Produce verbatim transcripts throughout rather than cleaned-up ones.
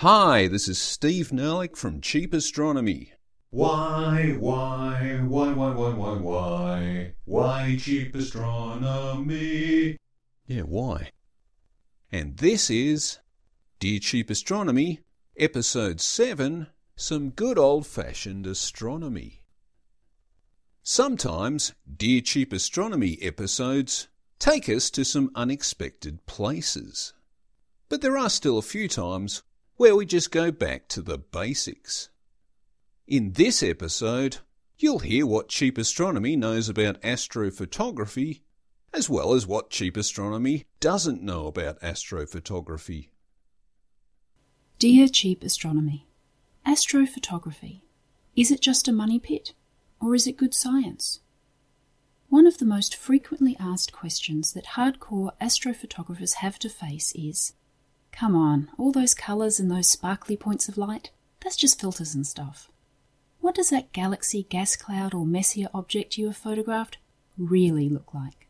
Hi, this is Steve Nerlich from Cheap Astronomy. Why, why, why, why, why, why, why, why cheap astronomy? Yeah, why? And this is Dear Cheap Astronomy, Episode seven, Some Good Old-Fashioned Astronomy. Sometimes Dear Cheap Astronomy episodes take us to some unexpected places. But there are still a few times where we just go back to the basics. In this episode, you'll hear what Cheap Astronomy knows about astrophotography, as well as what Cheap Astronomy doesn't know about astrophotography. Dear Cheap Astronomy, astrophotography, is it just a money pit, or is it good science? One of the most frequently asked questions that hardcore astrophotographers have to face is, come on, all those colours and those sparkly points of light, that's just filters and stuff. What does that galaxy, gas cloud or Messier object you have photographed really look like?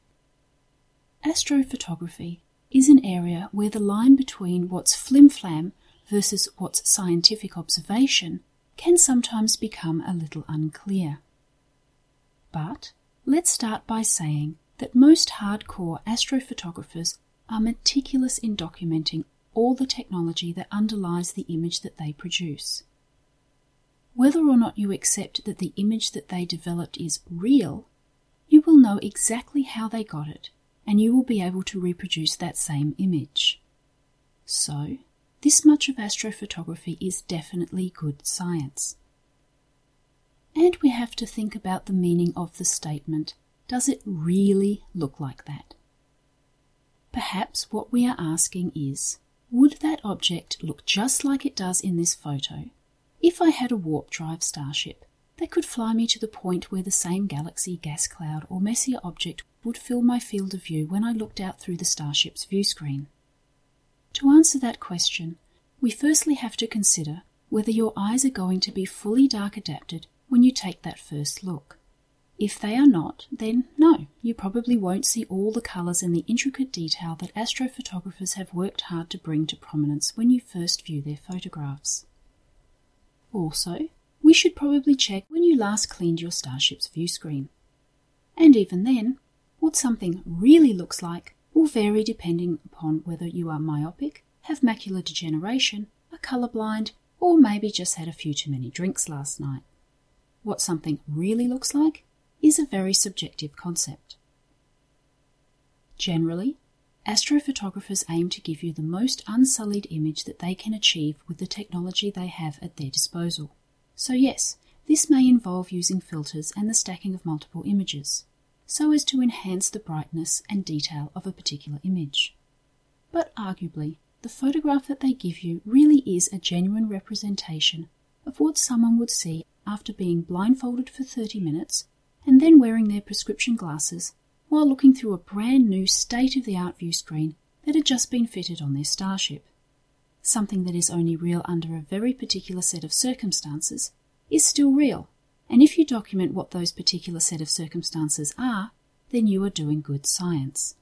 Astrophotography is an area where the line between what's flim-flam versus what's scientific observation can sometimes become a little unclear. But let's start by saying that most hardcore astrophotographers are meticulous in documenting all the technology that underlies the image that they produce. Whether or not you accept that the image that they developed is real, you will know exactly how they got it, and you will be able to reproduce that same image. So, this much of astrophotography is definitely good science. And we have to think about the meaning of the statement, does it really look like that? Perhaps what we are asking is, would that object look just like it does in this photo if I had a warp drive starship that could fly me to the point where the same galaxy, gas cloud or Messier object would fill my field of view when I looked out through the starship's view screen? To answer that question, we firstly have to consider whether your eyes are going to be fully dark adapted when you take that first look. If they are not, then no, you probably won't see all the colours and the intricate detail that astrophotographers have worked hard to bring to prominence when you first view their photographs. Also, we should probably check when you last cleaned your starship's view screen. And even then, what something really looks like will vary depending upon whether you are myopic, have macular degeneration, are colourblind, or maybe just had a few too many drinks last night. What something really looks like is a very subjective concept. Generally, astrophotographers aim to give you the most unsullied image that they can achieve with the technology they have at their disposal. So yes, this may involve using filters and the stacking of multiple images, so as to enhance the brightness and detail of a particular image. But arguably, the photograph that they give you really is a genuine representation of what someone would see after being blindfolded for thirty minutes and then wearing their prescription glasses while looking through a brand new state-of-the-art view screen that had just been fitted on their starship. Something that is only real under a very particular set of circumstances is still real, and if you document what those particular set of circumstances are, then you are doing good science.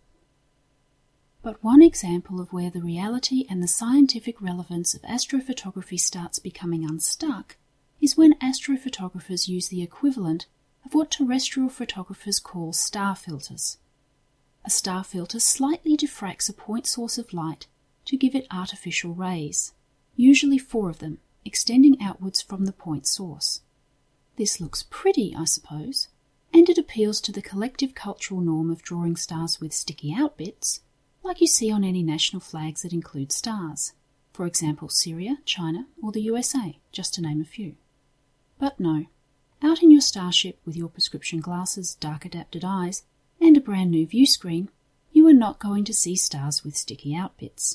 But one example of where the reality and the scientific relevance of astrophotography starts becoming unstuck is when astrophotographers use the equivalent of what terrestrial photographers call star filters. A star filter slightly diffracts a point source of light to give it artificial rays, usually four of them, extending outwards from the point source. This looks pretty, I suppose, and it appeals to the collective cultural norm of drawing stars with sticky out bits, like you see on any national flags that include stars, for example Syria, China, or the U S A, just to name a few. But no, out in your starship with your prescription glasses, dark-adapted eyes, and a brand new view screen, you are not going to see stars with sticky out bits.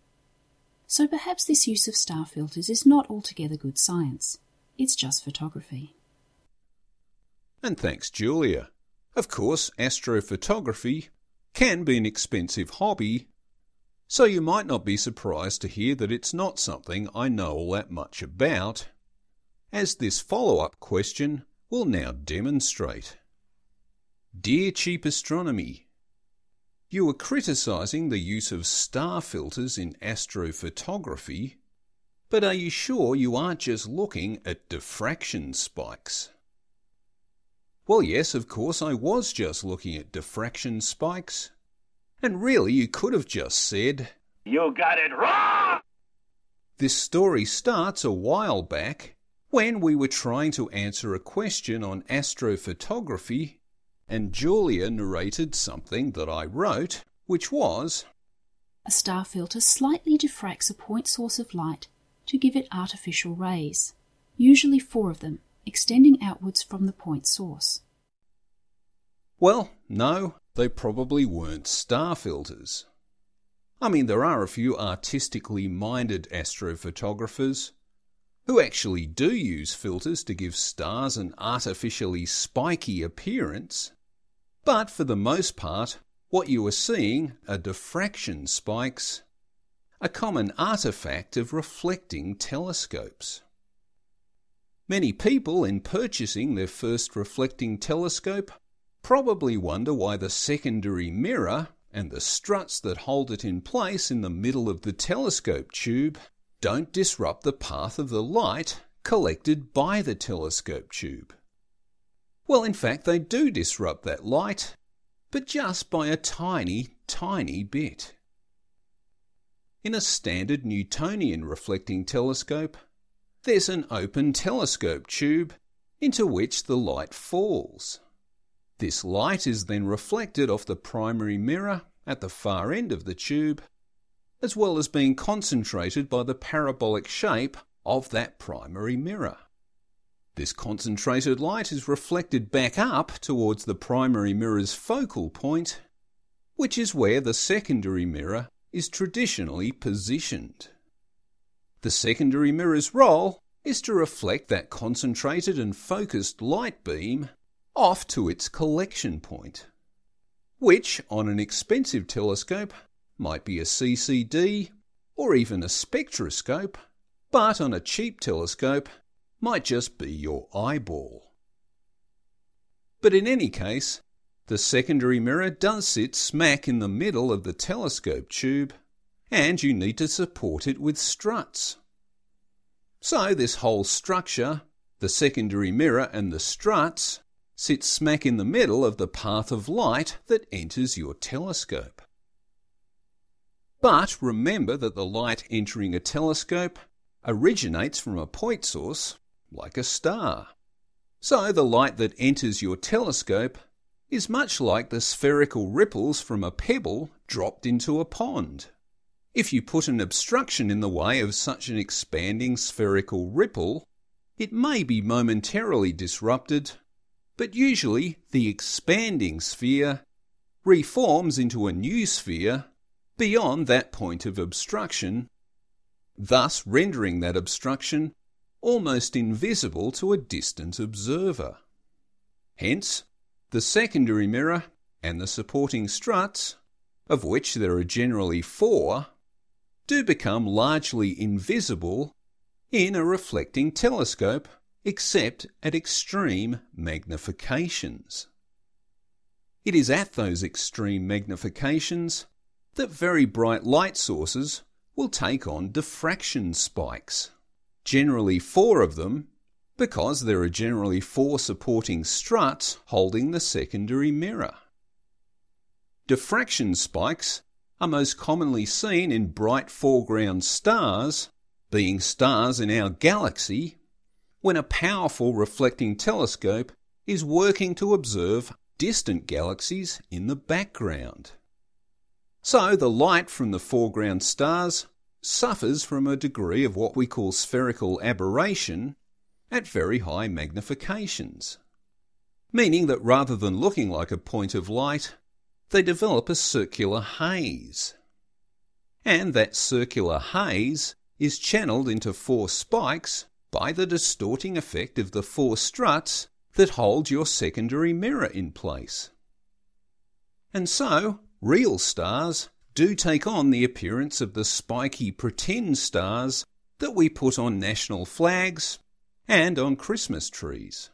So perhaps this use of star filters is not altogether good science. It's just photography. And thanks, Julia. Of course, astrophotography can be an expensive hobby, so you might not be surprised to hear that it's not something I know all that much about, as this follow-up question will now demonstrate. Dear Cheap Astronomy, you were criticising the use of star filters in astrophotography But are you sure you aren't just looking at diffraction spikes? Well, yes, of course I was just looking at diffraction spikes. And really you could have just said, "You got it wrong!" This story starts a while back when we were trying to answer a question on astrophotography, and Julia narrated something that I wrote, which was, a star filter slightly diffracts a point source of light to give it artificial rays, usually four of them, extending outwards from the point source. Well, no, they probably weren't star filters. I mean, there are a few artistically minded astrophotographers who actually do use filters to give stars an artificially spiky appearance, but for the most part, what you are seeing are diffraction spikes, a common artefact of reflecting telescopes. Many people, in purchasing their first reflecting telescope, probably wonder why the secondary mirror and the struts that hold it in place in the middle of the telescope tube don't disrupt the path of the light collected by the telescope tube. Well, in fact, they do disrupt that light, but just by a tiny, tiny bit. In a standard Newtonian reflecting telescope, there's an open telescope tube into which the light falls. This light is then reflected off the primary mirror at the far end of the tube, as well as being concentrated by the parabolic shape of that primary mirror. This concentrated light is reflected back up towards the primary mirror's focal point, which is where the secondary mirror is traditionally positioned. The secondary mirror's role is to reflect that concentrated and focused light beam off to its collection point, which on an expensive telescope might be a C C D or even a spectroscope, but on a cheap telescope might just be your eyeball. But in any case, the secondary mirror does sit smack in the middle of the telescope tube, and you need to support it with struts. So this whole structure, the secondary mirror and the struts, sits smack in the middle of the path of light that enters your telescope. But remember that the light entering a telescope originates from a point source, like a star. So the light that enters your telescope is much like the spherical ripples from a pebble dropped into a pond. If you put an obstruction in the way of such an expanding spherical ripple, it may be momentarily disrupted, but usually the expanding sphere reforms into a new sphere beyond that point of obstruction, thus rendering that obstruction almost invisible to a distant observer. Hence, the secondary mirror and the supporting struts, of which there are generally four, do become largely invisible in a reflecting telescope, except at extreme magnifications. It is at those extreme magnifications that very bright light sources will take on diffraction spikes, generally four of them, because there are generally four supporting struts holding the secondary mirror. Diffraction spikes are most commonly seen in bright foreground stars, being stars in our galaxy, when a powerful reflecting telescope is working to observe distant galaxies in the background. So the light from the foreground stars suffers from a degree of what we call spherical aberration at very high magnifications, meaning that rather than looking like a point of light, they develop a circular haze. And that circular haze is channeled into four spikes by the distorting effect of the four struts that hold your secondary mirror in place. And so, real stars do take on the appearance of the spiky pretend stars that we put on national flags and on Christmas trees.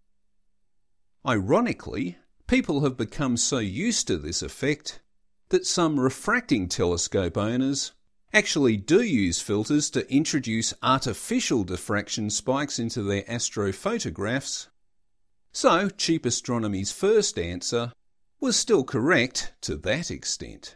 Ironically, people have become so used to this effect that some refracting telescope owners actually do use filters to introduce artificial diffraction spikes into their astrophotographs. So, Cheap Astronomy's first answer was still correct to that extent.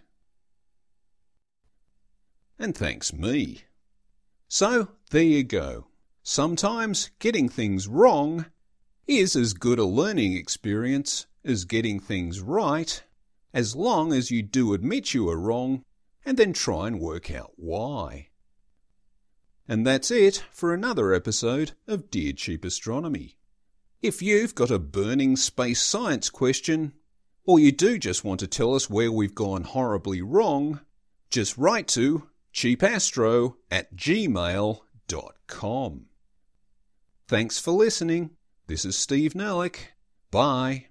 And thanks me. So, there you go. Sometimes getting things wrong is as good a learning experience as getting things right, as long as you do admit you are wrong and then try and work out why. And that's it for another episode of Dear Cheap Astronomy. If you've got a burning space science question, or you do just want to tell us where we've gone horribly wrong, just write to cheapastro at gmail dot com. Thanks for listening. This is Steve Nerlich. Bye.